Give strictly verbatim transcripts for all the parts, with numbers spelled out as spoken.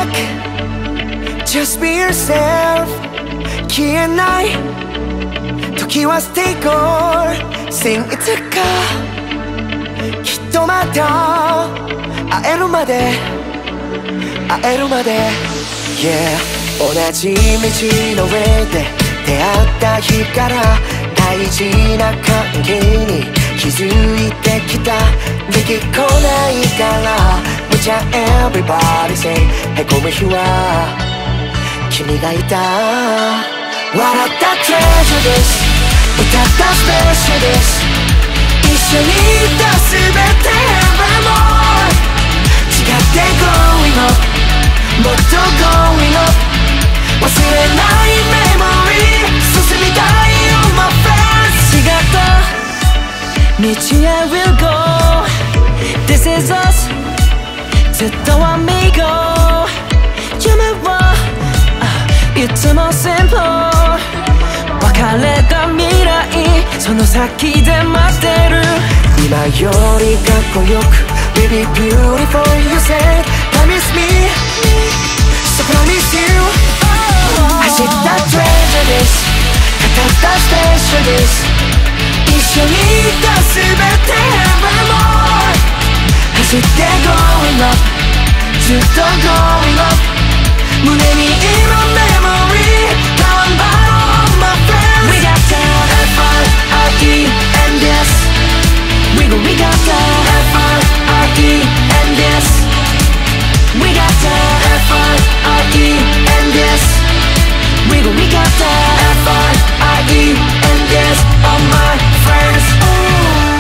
back, just be yourself. 消えない時は stay gold. Sing いつかきっとまた会えるまで会えるまで Yeah 同じ道の上で出会った日から大事な関係に気づいてきたできこないから無茶 Everybody say へこむ日は君がいた笑った treasure です歌ったスペシャルです一緒にいた全て Evermore 違って Going up もっと Going up 忘れないメモリー進みたい On my friends 違った道へ We'll go This is us ずっと Amigo 夢はいつも Simple 別れた未来その先で待ってる今よりかっこよく Baby beautiful you said Promise me So promise you 走った treasure です語ったスペシャルです一緒にいた全て Evermore 走って Going up ずっと Going up 胸に今メモリー頑張ろう My friends We got the F R I E and yes We got, we got the F R I E and yes We got the F R I E and yes We got, we got the F R I E and yes All my friends Ooh.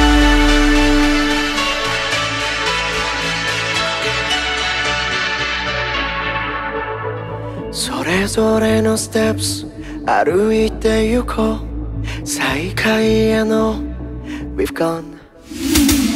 それぞれのステップス歩いて行こう再会への We've gone